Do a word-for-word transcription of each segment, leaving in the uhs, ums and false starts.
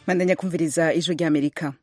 Mandanya kumviriza ijwi ry'Amerika.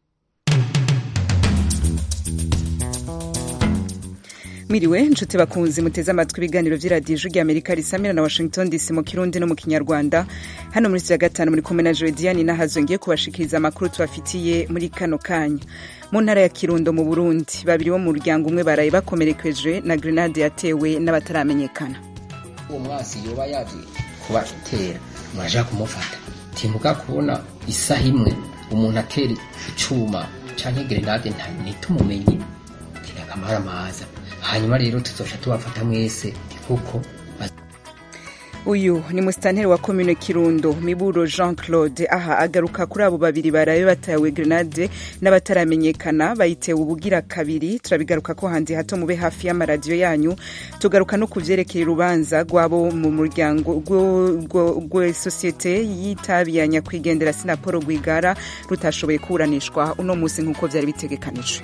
Miriwe nshuti bakunzi muteze amatwi ibiganiro vy'iradiyo ijwi ry'Amerika risamira na Washington D C mu Kirundi no mu Kinyarwanda. Hano muri ya gatanu muri kumwe na Jodiane Nahazo ngiye kubashikiriza amakuru tubafitiye muri kano kanya. Mu ntara ya Kirundo mu Burundi, babiri bo mu muryango umwe baraye bakomerekeje na grenade yatewe n'abataramenyekana. Uwo mwasi yoba yavye kubatera mwaja kumufata. Timuka kubona isaha imwe umuntu atera icuma canke grenade ntitumumenye kirakamara maza. Hanyuma rero tuzosha tubafata mwese kuko uyu ni musitanteri wa commune Kirundo Miburo Jean Claude aha agaruka kuri abo babiri baraye batawe grenade n'abataramenyekana bayitewe ubugira kabiri. Turabigaruka ko handi hato mube hafi y'amaradiyo yanyu. Tugaruka no kuvyerekeye urubanza rwabo mu muryango gwe societe yitabiya nyakwigendera Sinapolo Rwigara rutashoboye kuburanishwa uno musi nkuko vyari bitegekanijwe.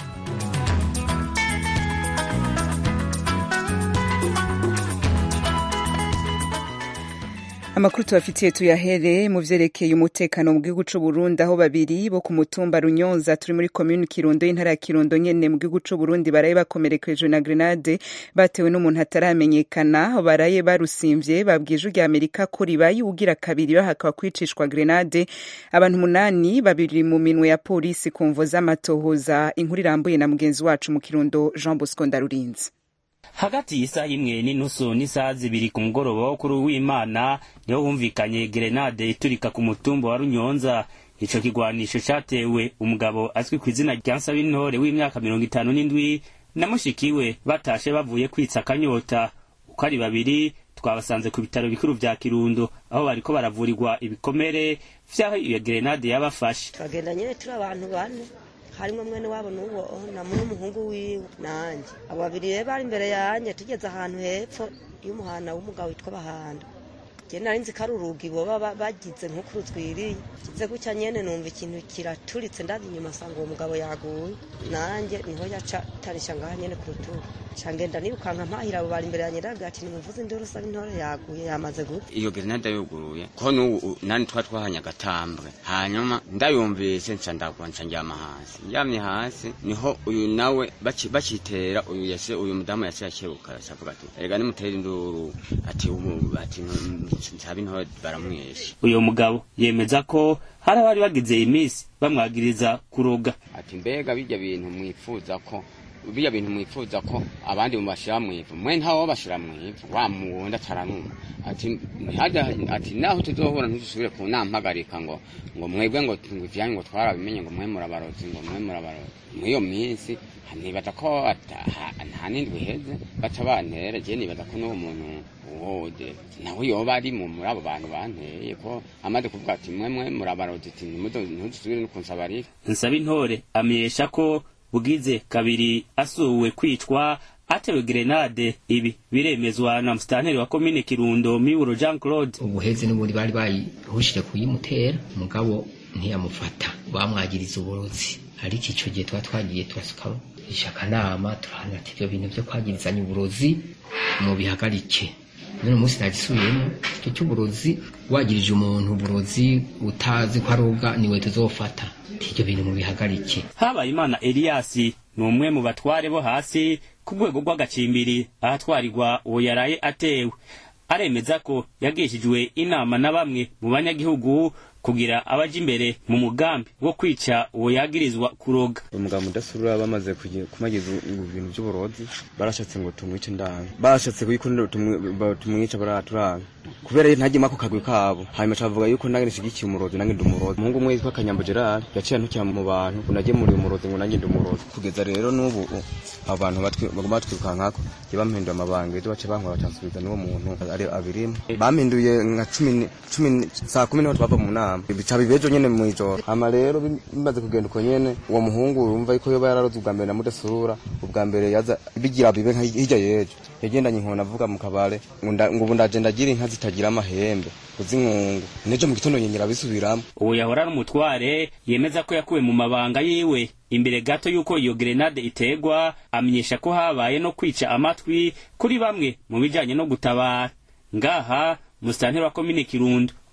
Amakuru tubafitiye tuyahere mu vyerekeye umutekano mu gihugu c'u Burundi, aho babiri bo ku mutumba Runyonza turi muri commune Kirundo y'intara ya Kirundo nyene mu gihugu c'u Burundi baraye bakomerekeje na grenade batewe n'umuntu ataramenyekana. Baraye barusimvye babwije ijwi ry'Amerika ko ribaye ugira kabiri bahakwa kwicishwa grenade. Abantu munani babiri mu minwe ya polisi kumvo z'amatohoza. Inkuru irambuye na mugenzi wacu mu Kirundo Jean Bosco Ndarurinzi. Hagati y'isa imwe n'inusu n'isaha zibiri ku mugoroba wo kuri w'Imana niho humvikanye grenade iturika ku mutumba wa Runyonza. Ico kigwanisho catewe umugabo azwi ku izina rya Nsabintore w'imyaka mirongo itanu n'indwi na mushikiwe batashe bavuye kwitsa akanyota. Uko ari babiri twabasanze ku bitaro bikuru vya Kirundo aho bariko baravurirwa ibikomere vyaho iyo grenade yabafashe. Twagenda nyene turi abantu bane, harimo mwene wabo n'uwo na muhungu wiwe nanje. Abo babiri rero bari imbere yanje tugeze ahantu hepfo y'umuhana w'umugabo witwa Bahanda. Je nari nzi karurugi bo bagize nk'ukuruzwiriye. Kize guca nyene numva ikintu kiraturitse ndazi nyuma sanga uwo mugabo yaguye. Nanje niho yaca tarisha ngaha nyene ku rutugu. Cangenda nirukanka mpahira abo bari imbere yanje ndaga ati nimuvuze induru sa intore yaguye yamaze gupfa. Iyo grenade yuguruye ko n'ubu nani twa twahanya gatambwe. Hanyuma ndayumvise nca ndagwanca njyama hasi. Njyamye hasi niho uyu nawe baci bacitera uyu yase uyu mudamu yaciye akebuka avuga ati erega nimutera induru ati ubu ati Nsabintore baramwesha. Uyo mugabo yemeza ko hari abari bagize imisi bamwagiriza kuroga. Ati mbega bijya bintu mwifuza ko bijya bintu mwifuza ko abandi mubashira mwivu mwe ntawo bashira mwivu wa muwonda taranuma. Ati hada ati naho tuzohora ntuzusubire ku nampagarika ngo ngo mwebwe ngo ngivyanyu ngo twarabimenye ngo mwe murabarozi ngo mwe murabarozi. Mwiyo minsi nibaza ko nta nindwi heze batabantera je nibaza ko n'uwo muntu wode nawe yoba ari mu muri abo bantu banteye ko amaze kuvuga ati mwe mwe murabarozi ati ntuzusubire no kunsabarira. Nsabintore amenyesha ko bugize kabiri asuwe kwicwa atewe grenade. Ibi biremezwa na musitanteri wa commune Kirundo Miburo Jean Claude. Ubuheze n'uburi bari bayihushije kuyimutera mugabo ntiyamufata bamwagiriza uburozi. Ariko ico gihe twa twagiye twasuka ishaka nama turahana ati ibyo bintu byo kwagirizanya uburozi mu bihagarike. None musi nagisubiyemo icyo cy'uburozi wagirije umuntu uburozi utazi ko aroga niwe tuzofata. Ibyo bintu mu bihagarike. Habayimana Elias ni umwe mu batware bo hasi ku rwego rw'agacimbiri ahatwarirwa uwo yaraye atewe. Aremeza ko yagishijwe inama na bamwe mu banyagihugu kugira abaje imbere mu mugambi wo kwica uwo yagirizwa kuroga. Umugabo udasubira bamaze kumagiza ibintu by'uburozi barashatse ngo tumwice ndanga. Barashatse kuyikunda tumwica baraturanga. Kubera ntaje mako kagwe kabo. Hanyuma cavuga yuko nange nishigikiye umurozi nange ndumurozi. Umuhungu umwe yitwa Kanyambo Gerard yaciye ntukira mu bantu kunaje muri umurozi ngo nange ndumurozi. Kugeza rero n'ubu abantu batwe bagomba twirukankako je bampinduye amabanga ejo bace bankora bacansubiza n'uwo muntu ari abirimo. Bampinduye nka cumi saa kumi niho twava mu nama. Bica bibejo nyene mu ijoro. Hama rero bimaze kugenda uko nyene uwo muhungu urumva yuko yoba yararoze ubwa mbere na mudasura ubwa mbere yaza bigira bibe nka hirya yejo. Yagendanye inkona avuga mu kabare ngo ubu ndaje ndagira inka zitagira amahembe kuzinkungu nejo mu gitondo nyengera bisubiramo. Uwo yahora n'umutware yemeza ko yakuwe mu mabanga yiwe imbere gato yuko iyo grenade itegwa. Amenyesha ko habaye no kwica amatwi kuri bamwe mu bijanye no gutabara. Ngaha musitanteri wa commune Kirundo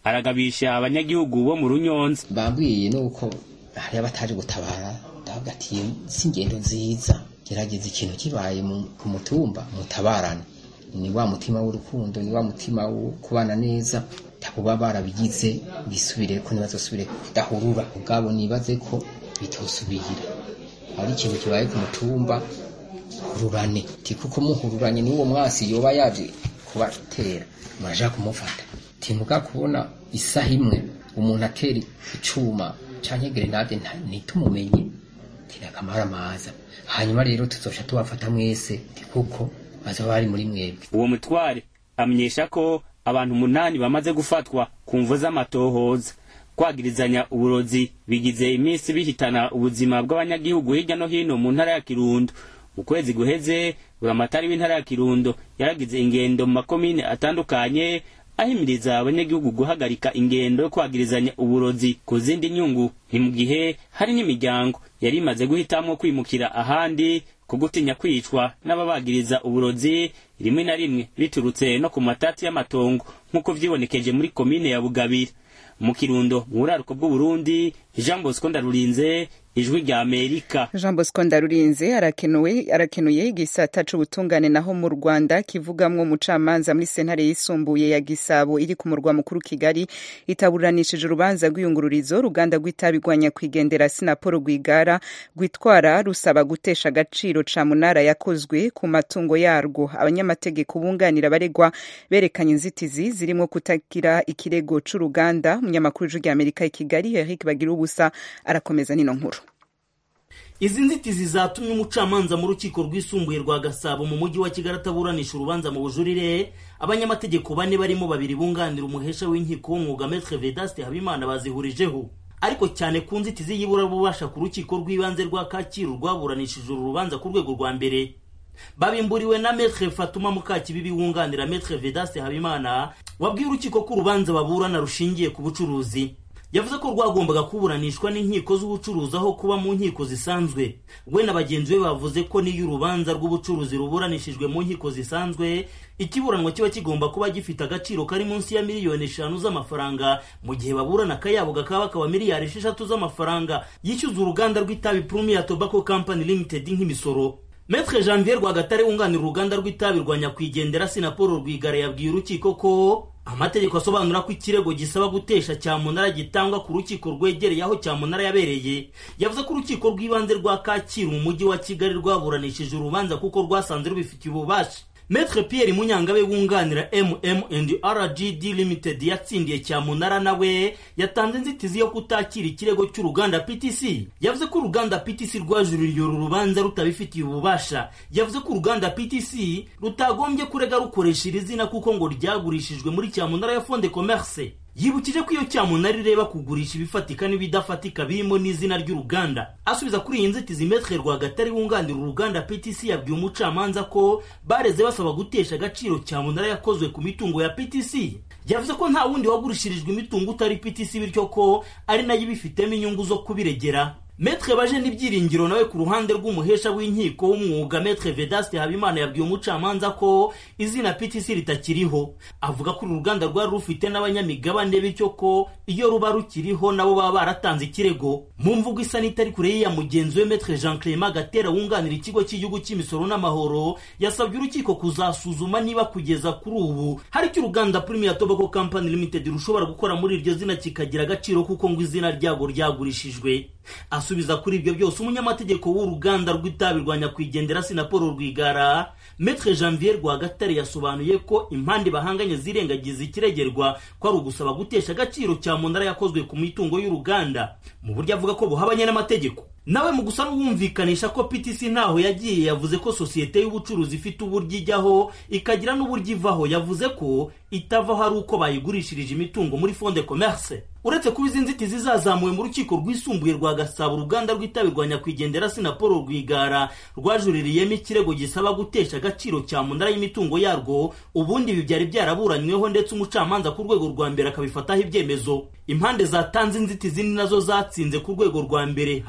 aragabisha abanyagihugu bo mu Runyonza. Bambwiye nuko hari abataje gutabara, ndavuga ati si ngendo nziza, gerageza ikintu kibaye ku mutumba mutabarana. Ni wa mutima w'urukundo, ni wa mutima wo kubana neza, takuba barabigize bisubire ko nibazosubire kudahurura. Ubwabo nibaze ko bitosubira. Ari ikintu kibaye ku mutumba hururane, ti kuko muhururanye n'uwo mwasi yoba yaje kubatera muraja kumufata. Timuka kubona isaha imwe umuntu ateri icuma canke grenade ntitumumenye tirakamara maza. Hanyuma rero tuzosha tubafata mwese kuko baza bari muri mwebwe. Uwo mutware amenyesha ko abantu munani bamaze gufatwa ku mvo z'amatohoza. Kwagirizanya uburozi bigize iminsi bihitana ubuzima bw'abanyagihugu hirya no hino mu ntara ya Kirundo. Mu kwezi guheze buramatari w'intara ya Kirundo yaragize ingendo mu makomine atandukanye ahimiriza abanyagihugu guhagarika ingendo yo kwagirizanya uburozi ku zindi nyungu. Ni mu gihe hari n'imiryango yari imaze guhitamo kwimukira ahandi kugutinya kwicwa n'ababagiriza uburozi rimwe na rimwe biturutse no ku matati y'amatongo nk'uko vyibonekeje muri komine ya Bugabira. Mu Kirundo mu buraruko bw'u Burundi, Jean Bosco Ndarurinze, Ijwi rya Amerika. Jean Bosco Ndarurinze arakenuwe arakenuye igisata c'ubutungane naho mu Rwanda kivugamwo umucamanza muri sentare yisumbuye ya Gisabo iri ku murwa mukuru Kigali itaburanishije urubanza rw'iyungururizo ruganda rw'itabigwanya kwigendera Sinapolo Rwigara gwitwara rusaba gutesha agaciro ca munara yakozwe ku matungo yarwo. Abanyamategeko bunganira baregwa berekanye inzitizi zirimo kutagira ikirego c'uruganda. Umunyamakuru w'Ijwi rya Amerika i Kigali Eric Bagira ubusa arakomeza nino nkuru. Izi nzitizi zatumye umucamanza mu rukiko rwisumbuye rwa Gasabo mu mujyi wa Kigali ataburanisha urubanza mu bujurire. Abanyamategeko bane barimo babiri bunganira umuhesha w'inkiko w'umwuga Maître Vedaste Habimana bazihurijeho, ariko cyane ku nzitizi y'ibura bubasha ku rukiko rw'ibanze rwa Kacyiru rwaburanishije urubanza ku rwego rwa mbere. Babimburiwe na Maître Fatuma Mukakibibi wunganira Maître Vedaste Habimana wabwiye urukiko ko urubanza baburana rushingiye ku bucuruzi. Yavuze ko rwagombaga kuburanishwa n'inkiko z'ubucuruzi aho kuba mu nkiko zisanzwe. We na bagenzi be bavuze ko niyo urubanza rw'ubucuruzi ruburanishijwe mu nkiko zisanzwe, ikiburanwa kiba kigomba kuba gifite agaciro kari munsi ya miliyoni eshanu z'amafaranga, mu gihe baburana akayabo gakaba kaba miliyari esheshatu z'amafaranga yishyuza uruganda rw'itabi Premier Tobacco Company Limited nk'imisoro. Maître Janvier Rwagatare wunganira uruganda rw'itabi rwa nyakwigendera Sinapolo Rwigara yabwiye urukiko ko amategeko asobanura ko ikirego gisaba gutesha cyamunara gitangwa ku rukiko rwegereye aho cyamunara yabereye. Yavuze ko urukiko rw'ibanze rwa Kacyiru mu mujyi wa Kigali rwaburanishije urubanza kuko rwasanze rubifitiye ububasha. Maître Pierre Munyangabe wunganira M M and R G D Limited yatsindiye cyamunara nawe yatanze inzitizi yo kutakira ikirego cy'uruganda P T C. Yavuze ko uruganda P T C rwajuririye urubanza rutabifitiye ububasha. Yavuze ko uruganda P T C rutagombye kurega rukoresha izina kuko ngo ryagurishijwe muri cyamunara ya Fond de Commerce. Yibukije ko iyo cyamunara ireba kugurisha ibifatika n'ibidafatika birimo n'izina ry'uruganda. Asubiza kuri iyi nzitizi Maître Rwagatare wunganira uruganda P T C yabwiye umucamanza ko bareze basaba gutesha agaciro cyamunara yakozwe ku mitungo ya P T C. Yavuze ko nta wundi wagurishirijwe imitungo utari P T C bityo ko ari nayo ibifitemo inyungu zo kubiregera. Maître Baje n'ibyiringiro nawe ku ruhande rw'umuhesha w'inkiko w'umwuga Maître Vedaste Habimana yabwiye umucamanza ko izina P T C ritakiriho. Avuga ko uruganda rwari rufite n'abanyamigabane bityo ko iyo ruba rukiriho nabo baba baratanze ikirego. Mu mvugo isa n'itari kure ya mugenzi we Maître Jean Clément Gatera wunganira ikigo cy'igihugu cy'imisoro n'amahoro yasabye urukiko kuzasuzuma niba kugeza kuri ubu hari icyo uruganda Premier Tobacco Company Limited rushobora gukora muri iryo zina kikagira agaciro kuko ngo izina ryago ryagurishijwe. Asubiza kuri ibyo byose umunyamategeko w'uruganda rw'itabi rwa nyakwigendera Sinapolo Rwigara Maître Janvier Rwagatare yasobanuye ko impande bahanganye zirengagiza ikiregerwa ko ari ugusaba gutesha agaciro cya munara yakozwe ku mitungo y'uruganda mu buryo avuga ko buhabanye n'amategeko. Nawe mu gusa n'umvikanisha ko P T C ntaho yagiye yavuze ko sosiyete y'ubucuruzi ifite uburyo ijyaho ikagira n'uburyo ivaho. Yavuze ko itavaho ari uko bayigurishirije imitungo muri Fond de Commerce. Uretse kuba izi nzitizi zazamuwe mu rukiko rwisumbuye rwa Gasabo, uruganda rw'itabi rwa nyakwigendera Sinapolo Rwigara rwajuririyemo ikirego gisaba gutesha agaciro cya munara y'imitungo yarwo. Ubundi ibi byari byaraburanyweho ndetse umucamanza ku rwego rwa mbere akabifataho ibyemezo. Impande zatanze inzitizi ni nazo zatsinze ku rwego rwa mbere ariko ntizi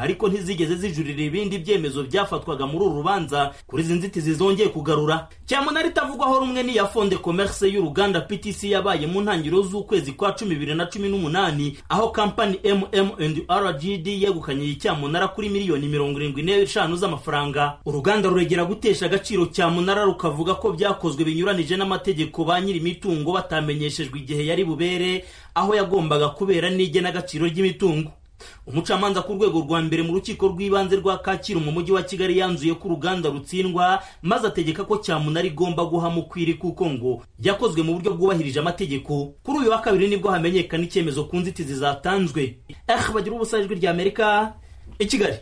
ntizigeze zijurira ibindi byemezo byafatwaga muri uru rubanza kuri izi nzitizi zongeye kugarura. Cyamunara itavugwaho rumwe ni ya Fonde Commerce y'uruganda P T C yabaye mu ntangiriro z'ukwezi kwa cumi bibiri na cumi n'umunani, aho kampani M M and R G D yegukanye icyamunara kuri miliyoni mirongo irindwi n'eshanu z'amafaranga. Uruganda ruregera gutesha agaciro cyamunara rukavuga ko byakozwe binyuranije n'amategeko ba nyiri imitungo batamenyeshejwe igihe yari bubere, aho yagombaga kubera n'igena agaciro ry'imitungo. Umucamanza ku rwego rwa mbere mu rukiko rw'ibanze rwa Kacyiru mu mujyi wa Kigali yanzuye ko uruganda rutsindwa, maze ategeka ko cyamunara igomba guhamukwiri kuko ngo yakozwe mu buryo bwubahirije amategeko. Kuri uyu wa kabiri nibwo hamenyekana icyemezo ku nzitizi zatanzwe. Eh bagira ubusa ijwi rya Amerika i Kigali.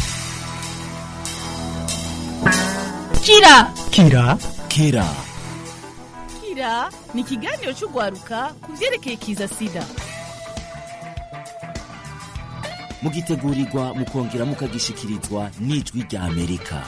Kira Kira Kira Kira ni ikiganiro cy'ugwaruka ku byerekeye kiza sida. Mugitegurirwa mukongera mukagishikirizwa n'ijwi rya Amerika.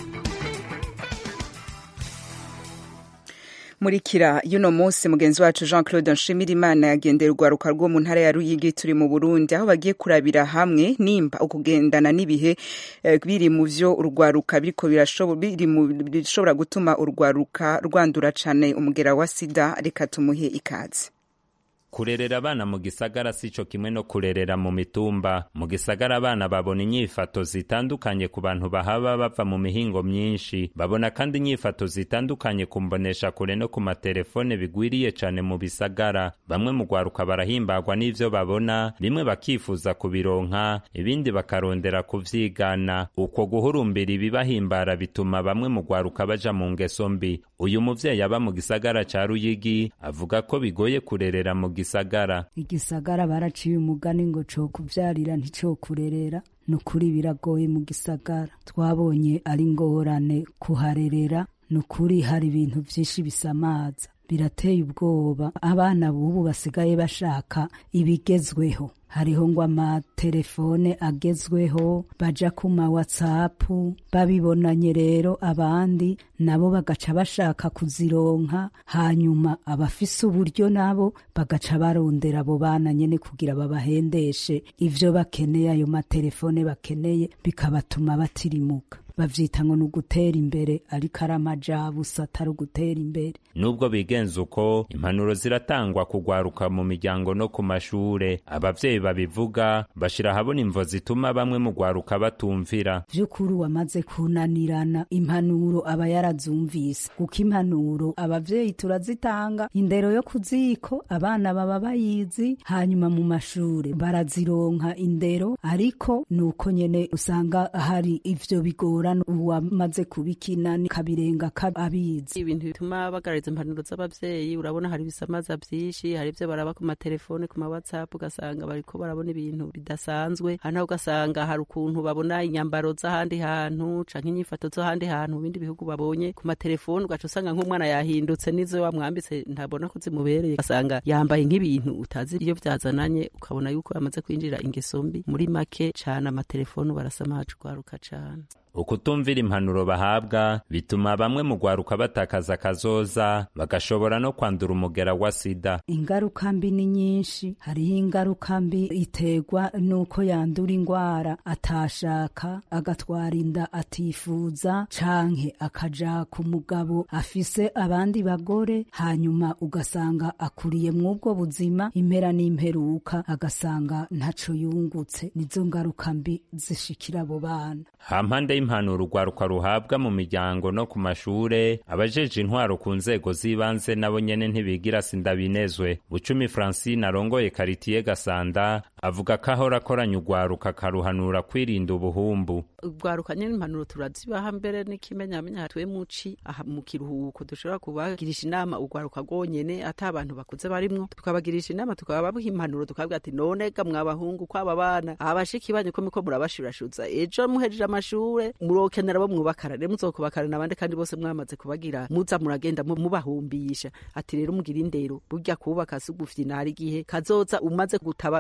Muri Kira yuno munsi mugenzi wacu Jean Claude Nshimirimana yagendera urwaruka rwo mu ntara ya Ruyigi turi mu Burundi, aho bagiye kurabira hamwe nimba ukugendana n'ibihe eh, biri mu vyo urwaruka biriko birashobora biri mu bishobora gutuma urwaruka rwandura cane umugera wa sida. Reka tumuhe ikaze. Kurerera abana mu gisagara sico kimwe no kurerera mu mitumba. Mu gisagara abana babona inyifato zitandukanye ku bantu bahaba bava mu mihingo myinshi, babona kandi inyifato zitandukanye kumbonesha kure no ku matelefone bigwiriye cane mu bisagara. Bamwe mu gwaruka barahimbagwa n'ivyo babona, bimwe bakifuza kubironka, ibindi bakarondera kuvyigana. Uko guhurumbira ibibahimbara bituma bamwe mu gwaruka baja mu ngeso mbi. Uyu muvyeyi aba mu gisagara ca Ruyigi avuga ko bigoye kurerera mu gisagara. Igisagara baraciye umugani ngo co kuvyarira ntico kurerera. Nukuri biragoye mu gisagara. Twabonye ari ngorane kuharerera. Nukuri hari ibintu vyinshi bisamaza. Birateye ubwoba. Abana bubu basigaye bashaka ibigezweho. Hariho ngo amatelefone agezweho, baja ku ma WhatsApp, babibonanye rero abandi nabo bagaca bashaka kuzironka, hanyuma abafise uburyo nabo bagaca barondera abo bana nyene kugira babahendeshe ivyo bakeneye, ayo matelefone bakeneye bikabatuma batirimuka. Bavyita ngo nugutera imbere ariko aramajabu satari gutera imbere. Nubwo bigenza uko, impanuro ziratangwa kugwaruka mu miryango no ku mashure. Abavyeyi babivuga bashira habona imvo zituma bamwe mu gwaruka batumvira. Vyukuri wamaze kunanirana impanuro aba yarazumvise, kuko impanuro abavyeyi turazitanga, indero yo kuziko abana baba bayizi, hanyuma mu mashure barazironka indero, ariko nuko nyene usanga hari ivyo bigora uwamaze kubikina kabirenga kabizi. Ibintu bituma bagarariza impanuro z'abavyeyi, urabona hari bisamaza byinshi, hari ivyo baraba ku matelefone ku ma WhatsApp, ugasanga bariko barabona ibintu bidasanzwe, hano ugasanga hari ukuntu babona inyambaro z'ahandi hantu canke inyifato z'ahandi hantu mu bindi bihugu babonye ku matelefone, ugaca usanga nk'umwana yahindutse nizo wamwambitse ntabona ko zimubereye, ugasanga yambaye nk'ibintu utazi iyo vyazananye, ukabona yuko yamaze kwinjira ingeso mbi. Muri make cane amatelefone barasamaje gwaruka cane. Ukutumvira impanuro bahabwa bituma bamwe mu gwaruka batakaza kazoza, bagashobora no kwandura umugera wa sida. Ingaruka mbi ni nyinshi. Hariho ingaruka mbi iterwa nuko yandura ingwara atashaka, agatwara inda atifuza, canke akaja ku mugabo afise abandi bagore, hanyuma ugasanga akuriye mw'ubwo buzima, impera n'imperuka agasanga ntaco yungutse. Nizo ngaruka mbi zishikira abo bana. Hampande y'impanuro urwaruka ruhabwa mu miryango no ku mashure, abajeje intwaro ku nzego z'ibanze nabo nyene ntibigira sindabinezwe. Bucumi Francine arongoye Karitiye Gasanda avuga ko ahora akoranya urwaruka karuhanura kwirinda ubuhumbu. Urwaruka nyene impanuro turazibaha mbere n'ikimenyamenya hatwe muci aha mu kiruhuko dushobora kubagirisha inama urwaruka rwonyene ata abantu bakuze barimwo, tukabagirisha inama tukababuha impanuro, tukabwira ati none ga mwabahungu kwaba bana abashiki banyu ko miko murabashurashuza, ejo muhejeje amashure murokenera bo mwubakarane, muzokubakarana abandi kandi bose mwamaze kubagira muza muragenda mubahumbisha. Ati rero mugira indero, burya kubaka sugufye nari gihe kazoza umaze gutabagara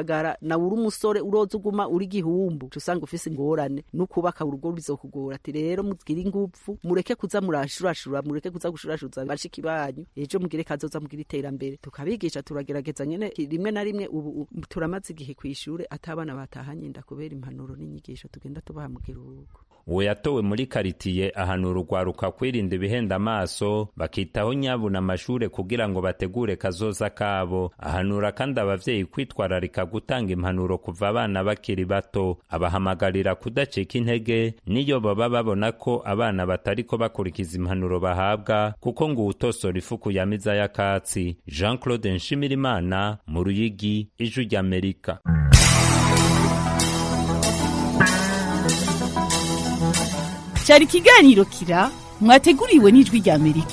nawe uri umusore uroza uguma uri gihumbu usanga ufise ingorane no kubaka urugo bizokugora ati rero mugire ingufu mureke kuza murashurashura mureke kuza gushurashuza bashiki banyu ejo mugire kazoza mugire iterambere tukabigisha turagerageza nyene rimwe na rimwe ubu turamaze igihe kwishure atabana batahanye inda kubera impanuro n'inyigisho tugenda tubaha mu kiruhuko. uwo yatowe muri karitiye ahanura urwaruka kwirinda ibihenda amaso bakitaho nyabu n'amashure kugira ngo bategure kazoza kabo. Ahanura kandi abavyeyi kwitwararika gutanga impanuro kuva abana bakiri bato, abahamagarira kudacika intege niyo baba babona ko abana batariko bakurikiza impanuro bahabwa, kuko ngo utosora ifuku yamiza y'akatsi. Jean Claude Nshimirimana, mu Ruyigi, Ijwi ry'Amerika. Cyari ikiganiro Kira mwateguriwe n'Ijwi ry'Amerika.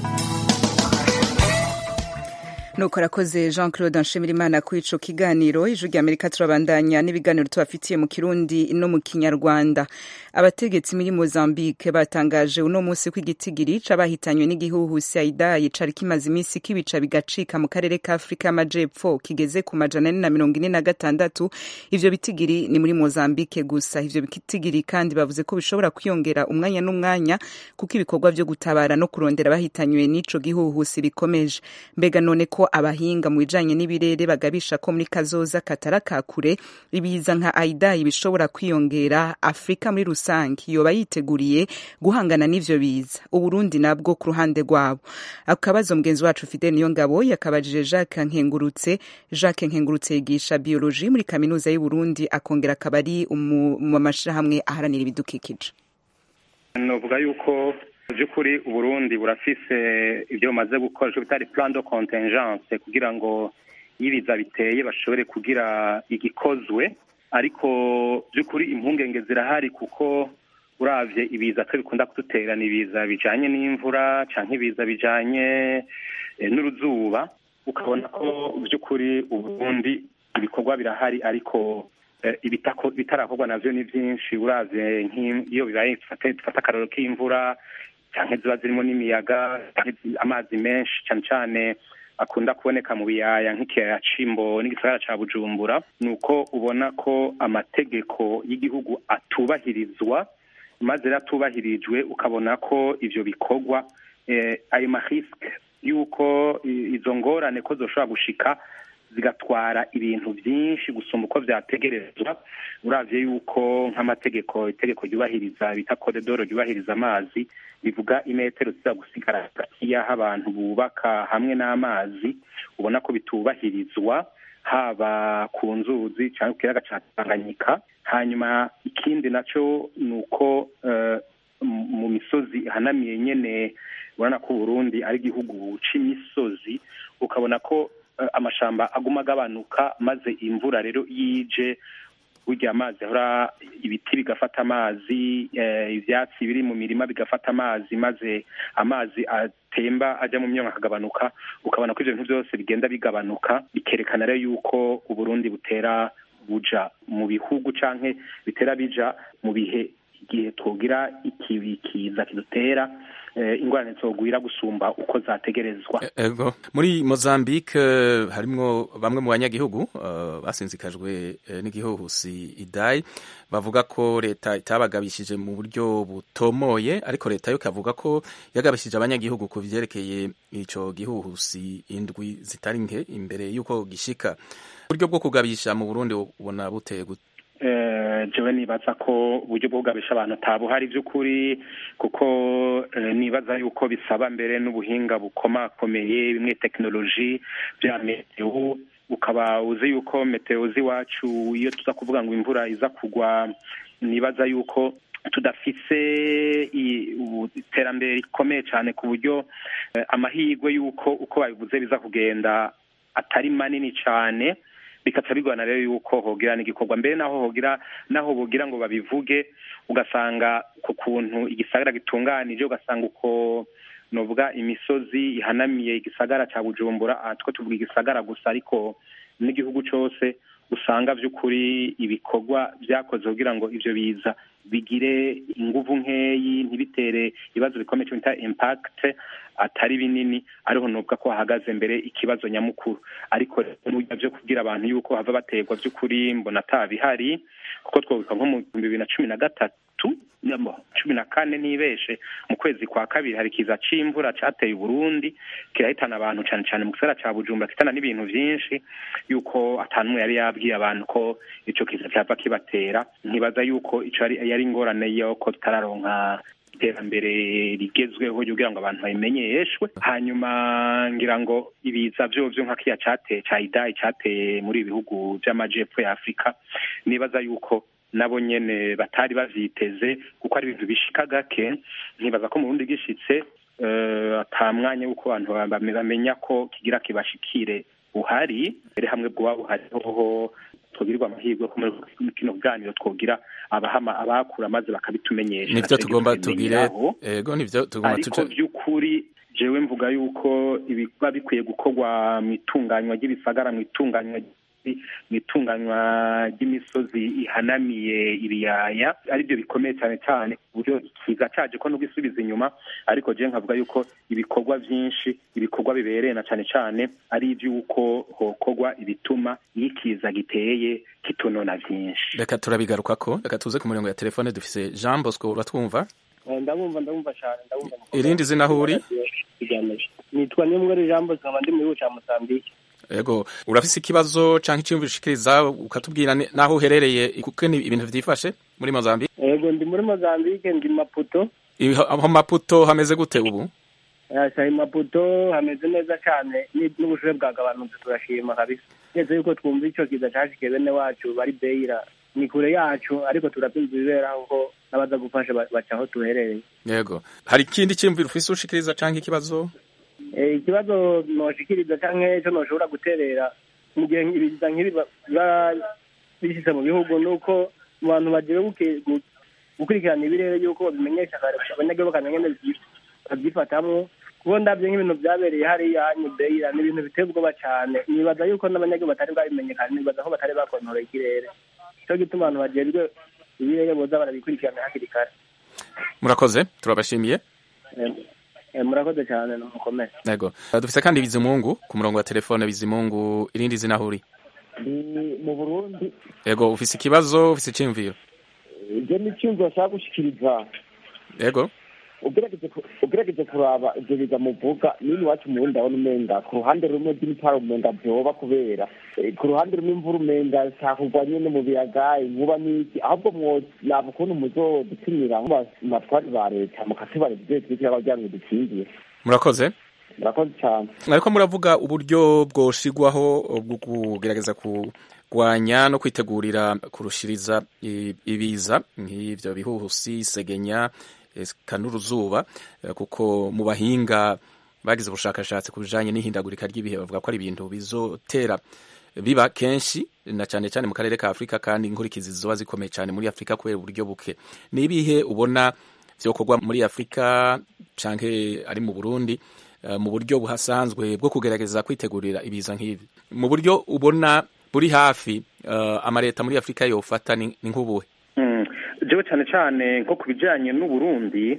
Nuko rakoze Jean Claude Nshimirimana ku ico kiganiro. Ijwi ry'Amerika turabandanya n'ibiganiro tubafitiye mu Kirundi no mu Kinyarwanda. Abategetsi muri Mozambique batangaje uno munsi ko igitigiri c'abahitanywe n'igihuhusi Idai cari kimaze imisi kibica bigacika mu karere ka Afrika y'Amajepfo kigeze ku majana ane na mirongo ine na gatandatu. Ivyo bitigiri ni muri Mozambique gusa. Ivyo bitigiri kandi bavuze ko bishobora kwiyongera umwanya n'umwanya kuko ibikorwa vyo gutabara no kurondera abahitanywe n'ico gihuhusi bikomeje. Mbega none ko abahinga mu bijanye n'ibirere bagabisha ko muri kazoza katara kakure ibiza nka Idai bishobora kwiyongera, Afrika muri rusangi yoba yiteguriye guhangana n'ivyo biza. Uburundi nabwo ku ruhande rwabo. Akabazo mugenzi wacu Fidel Niyongabo yakabajije Jacques Nkengurutse. Jacques Nkengurutse yigisha biologie muri kaminuza y'u Burundi akongera akabari mu mashirahamwe aharanira ibidukikije. Novuga yuko by'ukuri Uburundi burafise ibyo bamaze gukora cyo bitari plan de contingence kugira ngo ibiza biteye bashobore kugira igikozwe, ariko by'ukuri impungenge zirahari kuko uravye ibiza twe bikunda kuduterana ibiza bijanye n'imvura canke ibiza bijanye e, n'uruzuba, ukabona ko by'ukuri Uburundi ibikorwa birahari ariko e, ibitako bitarakorwa navyo ni byinshi. Uravye nk'iyo bibaye tufata akaroro k'imvura canke ziba zirimo n'imiyaga, amazi menshi cyane cyane akunda kuboneka mu biyaya nk'ikiyaya Cimbo n'igisagara ca Bujumbura, nuko ubona ko amategeko y'igihugu atubahirizwa, maze ratubahirijwe ukabona ko ivyo bikorwa eh, ayo mahriske yuko izo ngorane ko zoshobora gushika zigatwara ibintu byinshi gusumba uko vyategerezwa. Uravye yuko nk'amategeko itegeko ryubahiriza bita code d'oro ryubahiriza amazi bivuga imetero ziza gusigara hagati y'aho abantu bubaka hamwe n'amazi, ubona ko bitubahirizwa haba ku nzuzi cyangwa ku kiyaga ca Tanganyika. Hanyuma ikindi naco nuko uh, mu misozi ihanamiye nyene ubona ko Burundi ari igihugu c'imisozi, ukabona ko uh, amashamba aguma agabanuka, maze imvura rero yije burya amazi ahora ibiti bigafata amazi, ivyatsi biri mu mirima bigafata amazi, maze amazi atemba aja mu myonga akagabanuka, ukabona ko ivyo bintu byose bigenda bigabanuka, bikerekana rero yuko Uburundi butera buja mu bihugu canke bitera bija mu bihe igihe twogira ikibi kiza kidutera eh, ingorane zogwira gusumba uko zategerezwa. Ego muri Mozambique uh, harimwo bamwe mu banyagihugu uh, basinzikajwe uh, n'igihuhusi Idai, bavuga ko leta itabagabishije mu buryo butomoye, ariko leta yo kavuga ko yagabishije abanyagihugu ku vyerekeye ico gihuhusi indwi zitari nke imbere yuko gishika. Uburyo bwo kugabisha mu Burundi ubona buteye gute? Eh, jewe nibaza ko uburyo bwo kugabisha abantu tabuhari by'ukuri, kuko eh, nibaza yuko bisaba mbere n'ubuhinga bukomakomeye, bimwe teknoloji bya meteo, ukaba uzi yuko meteo ziwacu iyo tuza kuvuga ngo imvura iza kugwa, nibaza yuko tudafise iterambere rikomeye cyane ku buryo eh, amahirwe yuko uko babivuze biza kugenda atari manini cyane, bikaca bigwana rero yuko hogira n'igikorwa mbere naho hogira naho bogira ngo babivuge, ugasanga ku kuntu igisagara gitunganije, ugasanga uko novuga imisozi ihanamiye igisagara ca Bujumbura, atwo tuvuga igisagara gusa ariko n'igihugu cose usanga vy'ukuri ibikorwa vyakoze kugira ngo ivyo biza bigire inguvu nkeyi ntibitere ibibazo bikomeye cyo bita impact atari binini ariho novuga ko hahagaze mbere ikibazo nyamukuru ariko n'uburyo byo kubwira abantu yuko hava baterwa by'ukuri mbona atabihari kuko twobuka nko mu bibiri na cumi na gatatu cumi na kane nibeshe mu kwezi kwa kabiri hari kiza c'imvura cateye Burundi kirahitana abantu cyane cyane mu gisagara ca Bujumbura kitana n'ibintu byinshi yuko atanumwe yari yabwiye abantu ko ico kiza cyava kibatera nkibaza yuko ico yari ingorane yo ko tutararonka iterambere rigezweho kugira ngo abantu bayimenyeshwe hanyuma ngira ngo ibiza byo byo nka kiya cateye ca Idai cateye muri ibihugu by'amajepfo ya Afrika nibaza yuko nabo nyene batari bavyiteze kuko ari ibintu bishika gake ntibaza ko mu Burundi gishitse uh, atamwanya uko abantu bamenya ko kigira kibashikire uhari ere hamwe bwo hariho twogirirwa amahirwe ko muri kino ganiro twogira abahama abakura maze bakabitumenyesha nivyo tugomba tugire ego nivyo tugomba tuce ariko byukuri jewe mvuga yuko ibiba bikwiye gukorwa mu itunganywa ry'ibisagara mu itunganywa mu itunganywa ry'imisozi ihanamiye ibiyaya aribyo bikomeye cyane cyane uburyo kiza caje ko no gisubiza inyuma ariko je nkavuga yuko ibikorwa byinshi ibikorwa bibereye na cyane cyane ari iby'uko hokorwa ibituma yikiza giteye kitonona byinshi reka turabigarukako reka tuze ku murongo ya telefone dufise Jean Bosco uratwumva ndabumva ndabumva cyane ndabumva irindi zina huri nitwa Nimugore Jean Bosco nkaba ndi mu gihugu ca Mozambique Ego urafise ikibazo canke iciyumviro ushikiriza ukatubwira naho uherereye kuko ni ibintu vyifashe muri Mozambique Ego ndi muri Mozambique ndi Maputo aho Maputo hameze gute ubu Asa Maputo hameze neza cyane n'ubushobe bwagabanutse turashima kabisa neze yuko twumva ico kiza cashike bene wacu bari Beira ni kure yacu ariko turapinzibera ngo nabaza gufasha bacaho tuherereye Yego hari ikindi ciyumviro ufise ushikiriza canke ikibazo ikibazo noshikiriza canke cyo noshobora guterera mu gihe ibiza nk'ibi bishyize mu bihugu nuko mu bantu bagiye gukurikirana ibirere yuko bimenyesha abanyagihugu bakamenya neza babyifatamwo kuko ndabye nk'ibintu byabereye hariya hanyu Beira ni ibintu biteye ubwoba cyane nibaza yuko n'abanyagihugu batari bwabimenyekana nibaza ko batari bakontorora ikirere cyo gituma abantu bagejwe ibirere boza barabikurikirana hakiri kare murakoze turabashimiye murakoze cyane numukomere yego dufise kandi Bizimungu ku murongo wa telefone Bizimungu irindi zina huri ni mu Burundi yego ufise ikibazo ufise iciyumviro je ni cyumva ashaka gushikiriza yego ugerageje ugerageje kuraba ivyo biga muvuga nini wacu mu Burundi abona umenga ku ruhande rumwe rw'imiparo umenga vyoba kubera ku ruhande rumwe imvura umenga sakugwa nyene mu biyaga inkuba n'iki ahubwo mwo nava ukuntu muzodutumira amatwari ba leta mukatubara ivyo twikira abajyanwe dukingiye murakoze murakoze cyane ariko muravuga uburyo bwoshigwaho bwo kugerageza kurwanya no kwitegurira kurushiriza ibiza nk'ivyo bihuhusi segenya kanuruzuba kuko mu bahinga bagize ubushakashatsi ku bijanye n'ihindagurika ry'ibihe bavuga ko ari ibintu bizotera biba kenshi na cyane cyane mu karere ka Afrika kandi inkurikizi zizoba zikomeye cyane muri Afrika kubera uburyo buke nibihe ubona vyokorwa muri Afrika canke ari mu Burundi uh, mu buryo buhasanzwe bwo kugerageza kwitegurira ibiza nk'ibi mu buryo ubona buri hafi uh, amareta muri Afrika yofata ni nk'ubuhe jewe cyane cyane nko kubijanye n'u Burundi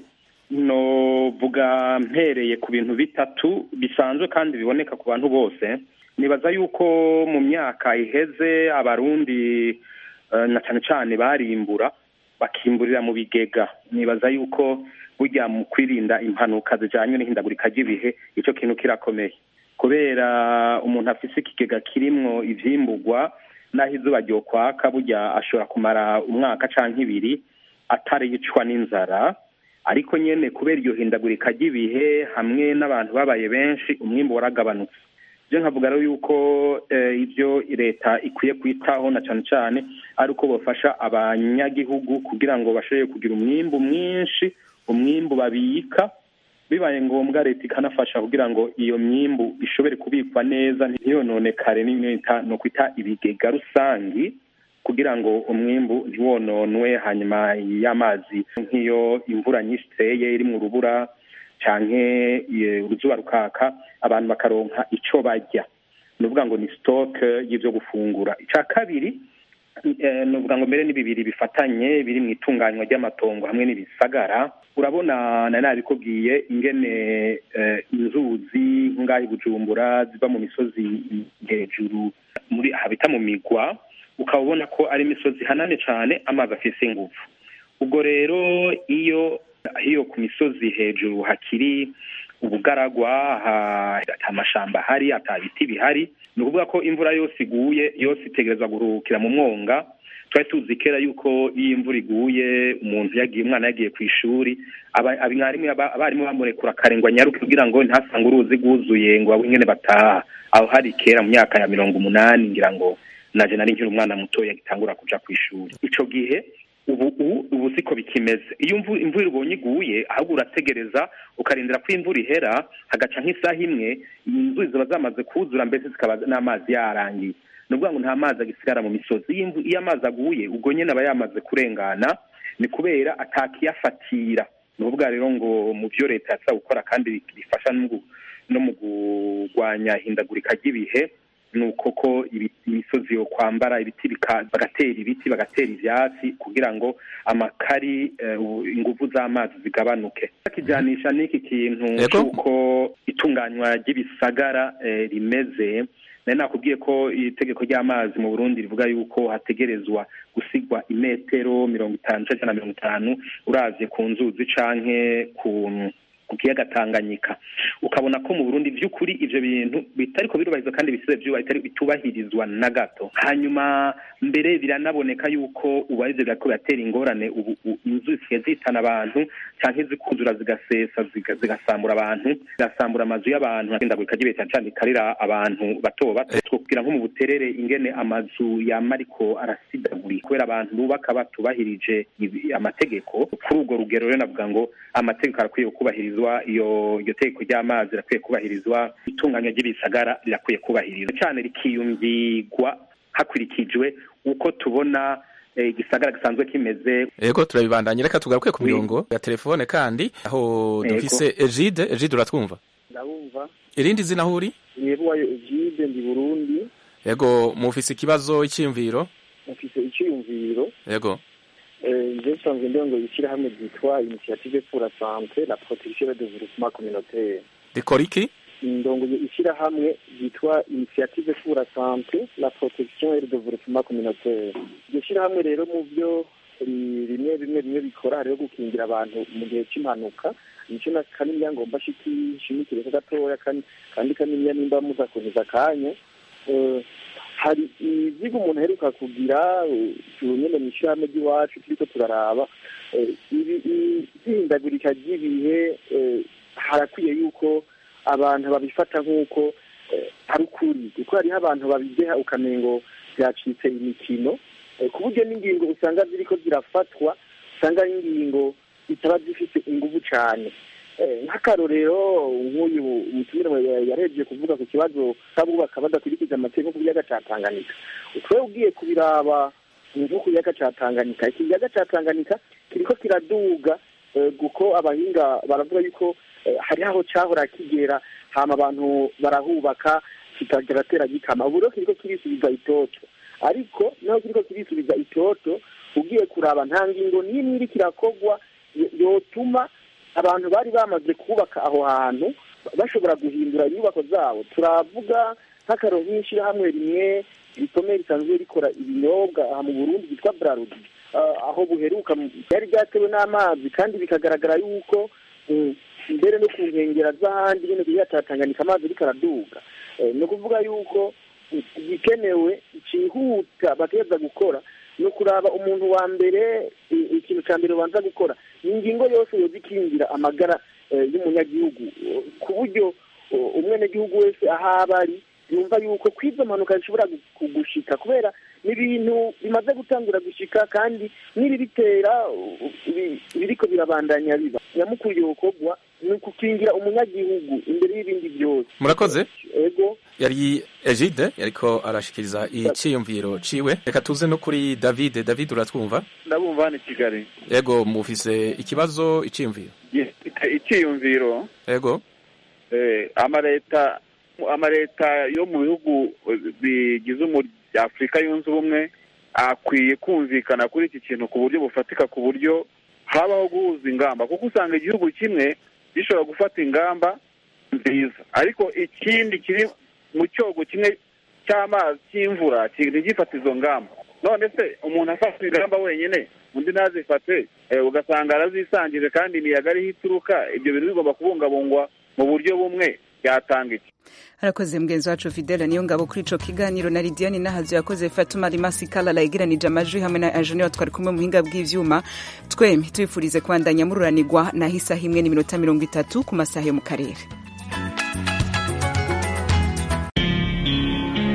no vuga mpereye ku bintu bitatu bisanzwe kandi biboneka ku bantu bose nibaza yuko mu myaka iheze abarundi uh, na cyane cyane barimbura bakimburira mu bigega nibaza yuko burya mu kwirinda impanuka zijanye n'ihindagurika ry'ibihe ico kintu kirakomeye kubera umuntu afise ikigega kirimwo ivyimburwa naho izuba ryo kwaka burya ashobora kumara umwaka canke ibiri atari yicwa n'inzara ariko nyene kubera iryo hindagurika ry'ibihe hamwe n'abantu babaye benshi umwimbo waragabanutse je nkavuga rero yuko eh, ivyo leta ikwiye kwitaho na cane cane ari uko bofasha abanyagihugu kugira ngo bashobore kugira umwimbo mwinshi umwimbo babika bibaye ngombwa leta ikanafasha kugira ngo iyo myimbu ishobore kubikwa neza ntiyononekare n'imyita no kwita ibigega rusangi kugira ngo umwimbu ntiwononwe hanyuma y'amazi nk'iyo imvura nyinshi iteye iri mu rubura canke uruzuba rukaka abantu bakaronka ico barya nuvuga ngo ni stock y'ivyo gufungura ica kabiri nuvuga ngo mbere ni bibiri bifatanye biri mu itunganywa ry'amatongo hamwe n'ibisagara. Urabona na nabikubwiye ingene inzuzi ngahi Bujumbura ziva mu misozi hejuru muri habita mu migwa, ukabona ko ari imisozi hanane cyane amazi afise ingufu. Ubwo rero iyo hiyo ku misozi hejuru hakiri ubugaragwa, ata mashamba hari, ata biti bihari, ni ukuvuga ko imvura yose iguye yose itegerezwa guruhukira mu mwonga. Twari tuzi kera yuko iyo imvura iguye umuntu yagiye umwana yagiye ku ishuri abarimu abarimu bamurekura karengwa nyaruke kugira ngo ntasange uruzi rwuzuye ngo abo ingene bataha. Aho hari kera mu myaka ya mirongo umunani ngira ngo naje nari nkiri umwana mutoya gitangura kuja ku ishuri. Ico gihe ubu ubu siko bikimeze. Iyo imvura ibonye iguye ahubwo urategereza ukarindira ko imvura ihera hagaca nk'isaha imwe inzuzi ziba zamaze kuzura mbese zikaba n'amazi yarangiye. Nuvuga ngo nta mazi agisigara mu misozi. Iyo amazi aguye ubwo nyene aba yamaze kurengana, ni kubera atakiyafatira. Nuvuga rero ngo mu byo leta yatsa gukora kandi bifasha no mu kugwanya hindagurika ry'ibihe, nuko ko imisozi yo kwambara ibiti bagatera ibiti bagatera ivyatsi kugira ngo amakari inguvu z'amazi zigabanuke. Kijanisha n'iki kintu cyuko itunganywa ry'ibisagara rimeze, nari nakubwiye ko itegeko ry'amazi mu Burundi rivuga yuko hategerezwa gusigwa imetero mirongo itanu cyangwa mirongo itanu uravye ku nzuzi canke ku ku kiyaga Tanganyika. Ukabona ko mu Burundi vy'ukuri ivyo bintu bitariko birubahirizwa kandi bisibe vyuba bitari bitubahirizwa na gato. Hanyuma mbere biranaboneka yuko ubarize byako batera ingorane ubu inzuzi zitana abantu canke zikuzura zigasesa zigasambura abantu, zigasambura amazu y'abantu agenda gukagibeta cyane karira abantu bato bato. Twokubwira nko mu Buterere ingene amazu yamariko arasidaguri kubera abantu bubaka batubahirije amategeko. Kuri urwo rugero rero navuga ngo amategeko arakwiye kubahiriza, iyo iyo teko ry'amazi rirakwiye kubahirizwa, itunganya ry'ibisagara rirakwiye kubahirizwa cyane rikiyumvigwa hakurikijwe uko tubona igisagara gisanzwe kimeze. Ego turabibandanye, reka tugaruke ku mirongo ya telefone kandi aho dufise Egide. Egide uratwumva? Ndabumva. Irindi zina huri? Yebwayo Egide ndi Burundi. Ego mufise ikibazo icyumviro? Mufise icyumviro. Ego. Je nsanzwe ndongo ishyira hamwe ryitwa Initiative pour la Santé, la Protection et le Développement Communautaire. Rikora iki? Ndongo ishyira hamwe ryitwa Initiative pour la Santé, la Protection et le Développement Communautaire. Ishyira hamwe rero mu byo rimwe bimwe bimwe bikora hariho gukingira abantu mu gihe cy'impanuka. Nicyo na kanimya ngomba shimikire ko gatoya kandi kanimya nimba muzakomeza kanya. Hari izigo umuntu aheruka kugira nyine mu ishami ry'iwacu turiko turaraba ihindagurika ry'ibihe. Harakwiye yuko abantu babifata nk'uko ari ukuri, kuko hariho abantu babideha ukamengo byacitse imikino, ku buryo n'ingingo usanga ziriko zirafatwa usanga ari ingingo zitaba zifite inguvu cyane. Nk'akarorero nk'uyu umutumire yarebye kuvuga ku kibazo cy'abubaka badakurikiza amategeko ku kiyaga cya Tanganyika. Utwe ugiye kubiraba nko ku kiyaga cya Tanganyika, iki kiyaga cya Tanganyika kiriko kiraduga kuko abahinga baravuga yuko hari aho cyahora kigera hama abantu barahubaka kikageratera gikama. Ubu rero kiriko kirisubiza itoto, ariko naho kiriko kirisubiza itoto ugiye kuraba nta ngingo n'imwe iri kirakogwa yotuma abantu bari bamaze kubaka aho hantu bashobora guhindura inyubako zabo. Turavuga nk'akaro nk'ishirahamwe rimwe rikomeye risanzwe rikora ibinyobwa aha mu Burundi ryitwa Braludi, aho buheruka yari ryatewe n'amazi kandi bikagaragara yuko mbere no ku nkengera z'ahandi nyene byatatanganyika amazi ariko araduga. Ni ukuvuga yuko igikenewe cihuta bategeza gukora no kuraba umuntu wa mbere, ikintu cya mbere banza gukora ingingo yose yozikingira amagara y'umunyagihugu, ku buryo umwenegihugu wese aho ari yumva yuko kwizo mpanuka zishobora kugushika, kubera n'ibintu bimaze gutangura gushika kandi n'ibibitera biriko birabandanya biba. Nyamukuru yokogwa ni ukukingira umunyagihugu imbere y'ibindi byose. Murakoze. Ego yari Egide yariko arashikiriza iciyumviro ciwe. Reka tuze no kuri David. David uratwumva? Ndabumva ni Kigali. Ego mufise ikibazo iciyumviro? Iciyumviro. Ego. Eh amareta amareta yo mu bihugu bigize umuryango Afrika yunze ubumwe akwiye kumvikana kuri iki kintu ku buryo bufatika, ku buryo habaho guhuza ingamba, kuko usanga igihugu kimwe gishobora gufata ingamba nziza ariko ikindi kiri mu cyogo kimwe cy'amazi cy'imvura ntigifata izo ngamba. None se umuntu afata ingamba wenyine undi ntazifate, ugasanga arazisangije kandi imiyaga ariho ituruka. Ibyo bintu bigomba kubungabungwa mu buryo bumwe, byatanga iki? Harakoze mugenzi wacu Fidela niyo ngabo kuri ico kiganiro na Lidiane Nahazo yakoze Fatuma Rimasi Kala la igiranije amajwi hamwe na Engineer twari kumwe mu hinga bw'ivyuma. Twembi twifurize kwandanya mururanirwa na hisa himwe n'iminota mirongo itatu ku masaha yo mu karere.